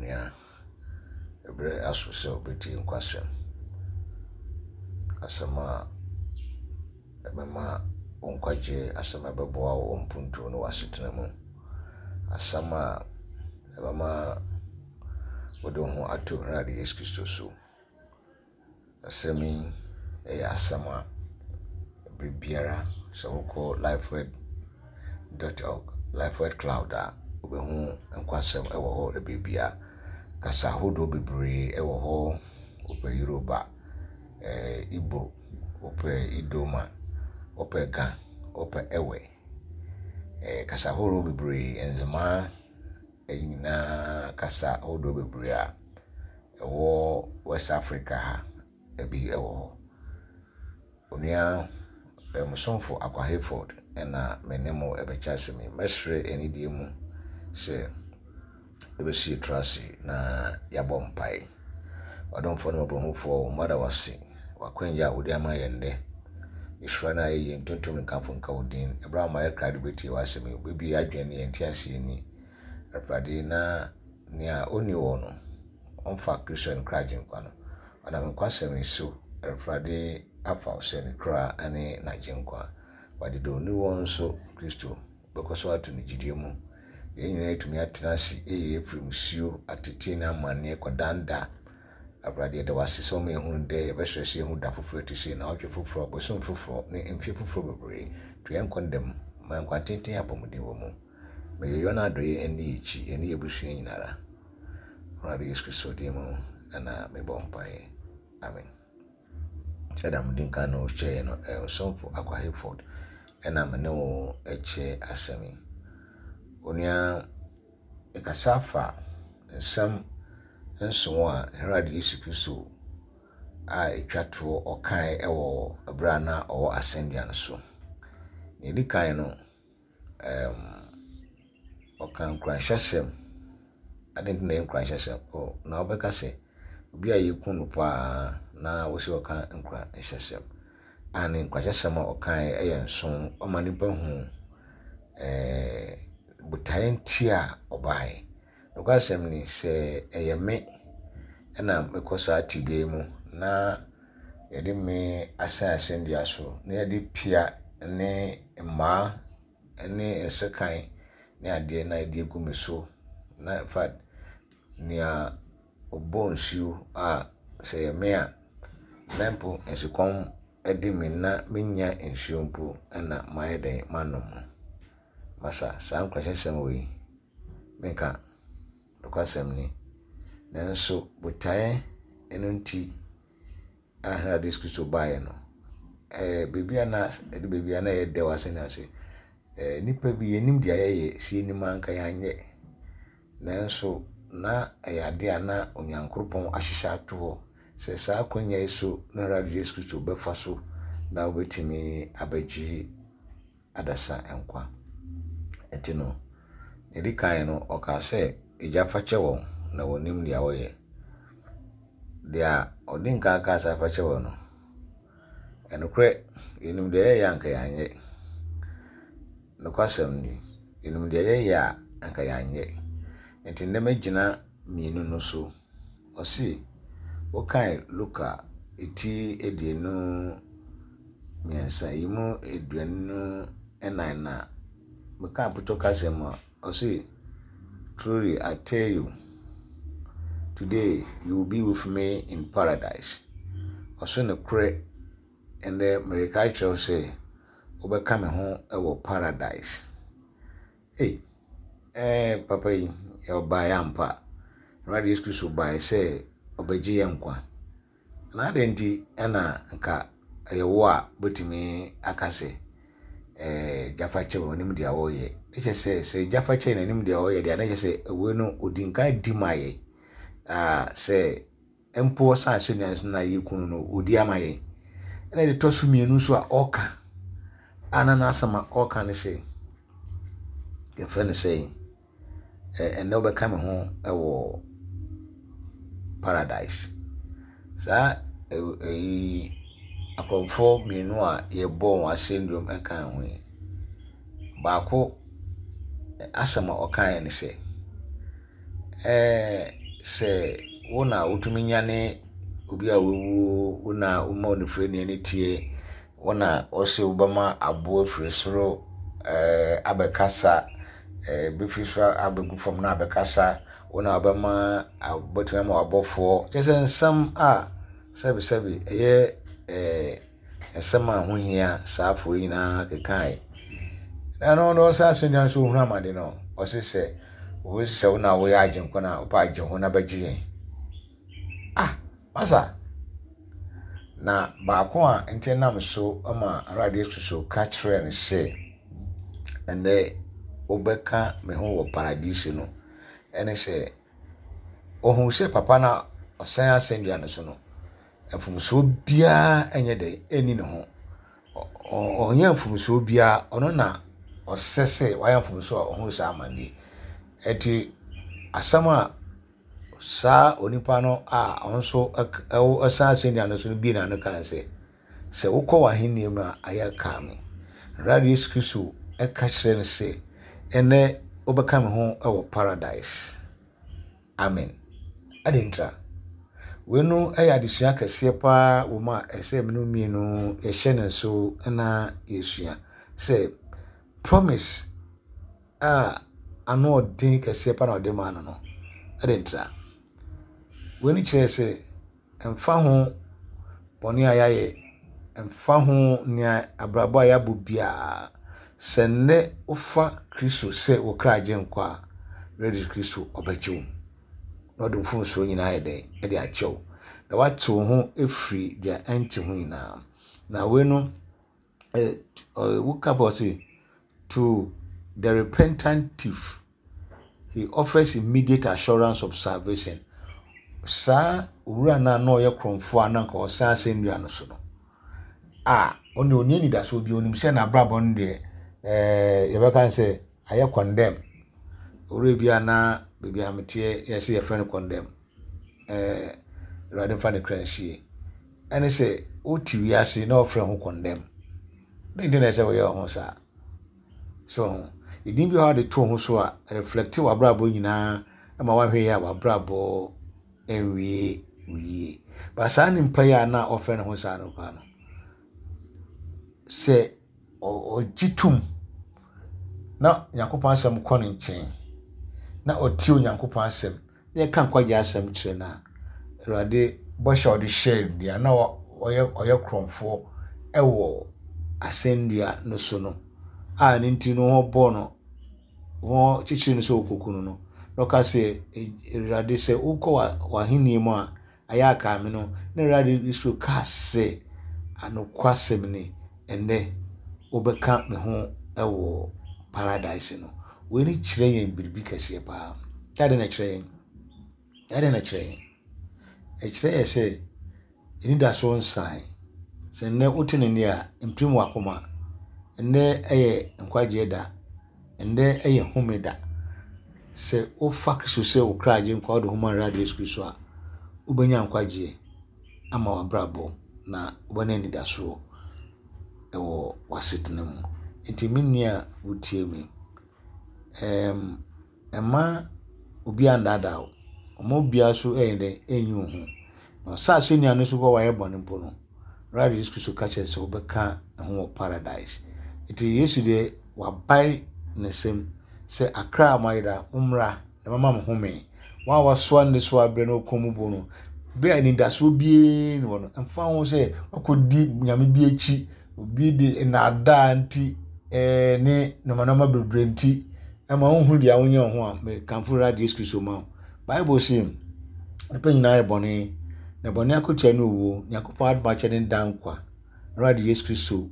wonia ebre aso se obeti nkwasem asama emema onkwaje asama beboa wo mpuntu no wasetena mu asama emema wodo ho ato rade Yesu Kristo so asemi asama bibiara so ko lifeword.org lifeword cloud a obehu nkwasem ewo ho bibia kasa hodo bebre ewo ho ope Yoruba Igbo ope Idoma ope Ga ope Ewe kasa hodo bebre enzema enyina kasa hodo bebre a ewo West Africa ha ebi ewo ho onia musonfo Akwa Hayford na menemo ebechasemi mesre enidie mu se ebesi trasi na yabom pai odonfo no bohufo mada wasi wakwenya odi amayende isra na ye ntontom nkamfo nka odin Abraham ayekra beti wasemi bebi adwene entiase ni afade na nia oni wono onfa Christian krajin kwano ona menkwasemi so afade afa oseni kra ane na jinkwa wadido ni wonso Kristo bekoso atu ni jidiemu yenyina etumi atenasi efrim sio atete na mane kwadanda abrade de wasiso me hu de yebehwehwe hu da foforo tisi na otwe foforo bosom foforo ne mfie foforo bebre to yankondem man kwatete apomudi wo mu me yona adoye eni ichi eni ebusu nyinara rade Yesu Kristo dimo ana me bompae amen. Adam dinka no che no somfo Akwa Hayford ena me no eche asemi onia ekasafa nsam nso a Herald Yesu Kristo a etwato okan ewo abrana owo ascendian so ne dikan no okan kranhyesem adentin na kranhyesem na obeka se obi a yekunu pa na wosi okan nkra hyesem ani nkwahyesem okan eyenso omanipa hu butayentia obai nokwasem ni se eyeme na mekosa tibie mu na yede me ascendia so na yede pia ne ma ne esekan ne ade na yede gumeso na in fact nia obonsiu a se yeme a mempo ensikom edimi na menya ensiompo na mayeden manom masa san kwahesem we menka dokwasem ni nanso botae enunti a Herald Yesu Kristo bae no bebia na ye de wasene ase nipa bi yenim dia ye si enim anka yanye nanso na ayade ana onyankropon ahyehya ato se saa kwanya iso na Herald Yesu Kristo befa so na obetimi abaji adasa enkwa etino edikan no okase ejafa chewo na wonim dia woye dia odinka aka safa chewo no enokre yenim dia ye anka yanye nokwasem ni yenim dia ye ya anka yanye enti ndema gina mienu no so osi okai Luka eti edienu miensa yimu eduenu enan na meka puto kasema osi truly I tell you today you will be with me in paradise oso ne kure and the American say obeka me ho ewo paradise papa yi e ba ya mpa Radio Yesu Kristo ba say obeji yankwa na adenti na nka ewo a botimi akase jafache wonim dia woye eche se jafache na nim dia woye dia na eche se ewe no odinka dimaye se empo sa asunians na yekunu no odi amaye na de tosu mienu so a oka anana asama oka ne se ye friend say no be come ho ewo paradise sa akonfo mienu a ye bon ascendum eka ho baako asama okan ne se se wona utumi nyane obi a wewu wona uma onifre ne tie wona ose ubama abo firi soro abekasa befiswa abegu fam na abekasa wona abama abotuma ma abofo chese nsam a sebi eye nsam a hohia saafo nyina kekai na no sa so nyan so hunu amade no osese wo se wona wo ya agenko na opa agenko na bagye masa na baako a ntenam so ama radio so catch and say ene obeka me ho wo paradise no ene se ohun se papa na osan asendua no so no afumuso bia enye de eni ne ho onye afumuso bia ono na osese waya afumuso ohun sa amani eti asama sa onipa no a onso osan asendua no so bi na no kan se wokọ waheni mu a ayaka me radio skisu eka kire ne se ene obeka me ho ewo paradise amen adintra wenu ayadesua kese pa wo ma ese menu mienu ehye ne so na yesua se promise ano odin kese pa na odema no adintra wenu kire se emfa ho boni ayaye emfa ho nia abrabo ayabu bia senne ufa Kristo se wo kraje nkwa ready Kristo obechiwo no do fun so nyina yede e de achew na watu ho efri dia enti ho nyina na we no wukabosi to the repentant thief he offers immediate assurance of salvation sa ura na no ye kromfo ananka o sa asendua no so no oni ni da so bi onim se na brabo no de ye be kan say aye condemn ore bia na baby amtie yes your friend condemn radin fan cranshie ene say o ti wiase na o friend who condemn dey dey say we ho sa so idin bi how de to ho so a reflect wa brabo nyina ama wa hwe ya wa brabo enwie ba sa ni mpa ya na o friend ho sa no kwa no se o jitum na yakopon asem kɔ ne nkyɛn na oti onyankopon asem ye kan kwaje asem kire na Awurade bɔhyɛ ɔde share dia na ɔyɛ kromfo ɛwɔ asendua no so no ne nti no ho bɔ no ho chichiri no so okokunu no no ka se Awurade se ukɔ wa henie mu a ayaka me no na Awurade isu ka se anokwasem ni ene obeka me ho ɛwɔ paradise no we ni kire yen biribi kase pa ade na kire yen e kire se eni da so nsan se ne utene ni a imprimu akoma ene eye nkwaje da ene eye homeda se o fakso se o kraje nkwa do human radio school a ubenya nkwaje ama wa brabo na ubona ni da so ewo wasetene mu enti minni a wotie mi ema obi andada omo bia so ende enyu hu no sa so ni anu so go waye bone mpo no radio school catch so obeka ho paradise enti yesu de wabai nesem se akra maida umra na mama mo home wa waso ne so abre no komubo no be ani da so bie no no emfa ho se akodi nyame bi echi obi de na ada anti ne no manama bebrenti ema hu dia wonye ho a me kanfo radio school ma bible say pe nyina e bone na bone akotua no wo yakopon adba che den dankwa radio school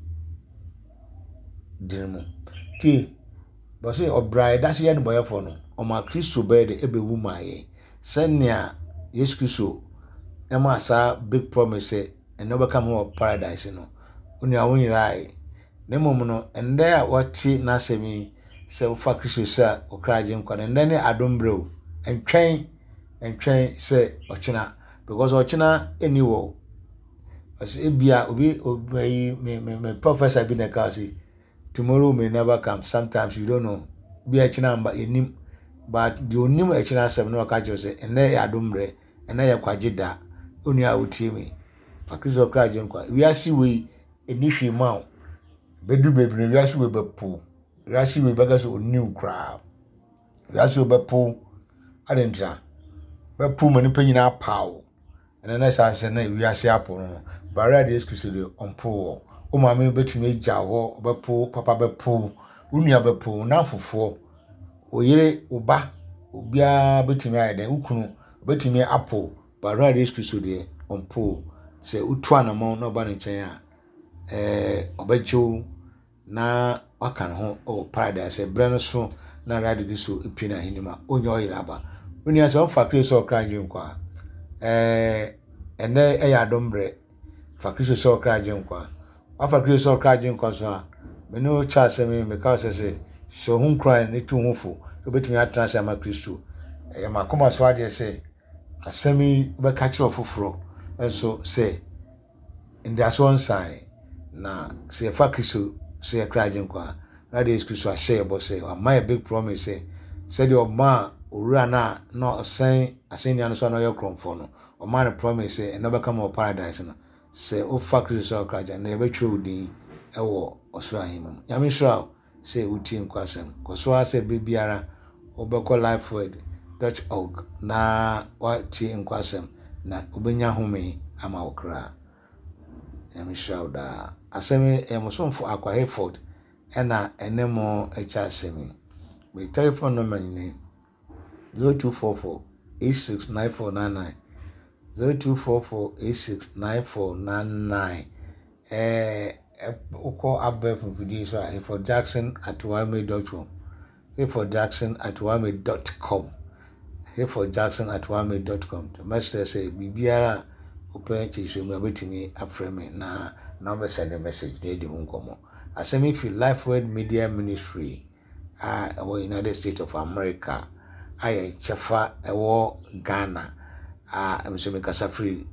dinmo ti bo say obrai da se ye no boyefo no o ma Kristo be de ebewu maaye senia Yesu Kristo ema sa big promise and no become more paradise no oni awon rai ne mom no ende a wati na semi se ufa Kristo sa okraje nkwa ne ne adombreo entwen se ochina because ochina eniwo as ebia obi me professor bi na ka say tomorrow may never come. Sometimes you don't know. Be a chinamba enim but the onim e china asem no ka je say ene ya domre ene ya kwageda onu a wotie mi fa Kristo kraje nkwa wiase we eni hwema bedu bebre wiase we bepo wiase we bagaso oniw kra wiase we bepo adentra bepo mani panyina pawo ene na sa se na wiase apo no bara de excuse onpo o ma me betimi agya ho bepo papa bepo onua bepo na fofo oyire uba obia betimi ayeden ukunu betimi apo bara de excuse de onpo se utu anamon na oba ne nchen a obejo na waka ne ho o paradise bre no so na radio di so ipina hinima onye oyira aba oni ase on fa Kristo kraje nkwa ene eya dombre fa Kristo so kraje nkwa afa Kristo kraje nkwa so a me no cha se me ka se so hun kran ne tu hunfo obetimi atranse ama Kristo e ma koma so ade se asemi be ka kire ofoforo enso se in their one side na se fa Kristo se kraje nkwa na de Kristo a share bo se my big promise say the ma owura na osen asenya no so na yokromfo no o ma promise say no be come paradise no say o fa Kristo kraje na e betwe odin e wo osoro ahimam yami sure say uti nkwasem koso say bibiara obeko lifeword.org na wati nkwasem na obenya home ama okra yami sure da asemi emosomfo akwa Hayford ena enemo echa asemi my telephone number ni 0244 869499 0244 869499 uko abbe from video so for Jackson@wame.com for Jackson@wame.com for Jackson@wame.com to master say bibiara open chiswe me betimi afreme na number send a message dey di hunkomo asemi fi Lifeword Media Ministry United States of America aye chefa ewo Ghana emseme kasafri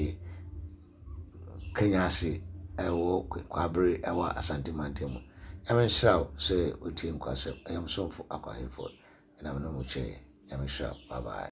Kenyasi ewo kwabre ewa Asante Mantemu yamenshaw se otie nkwasem ayamsomfo akwa Hayford na mno muche yamenshaw bye bye.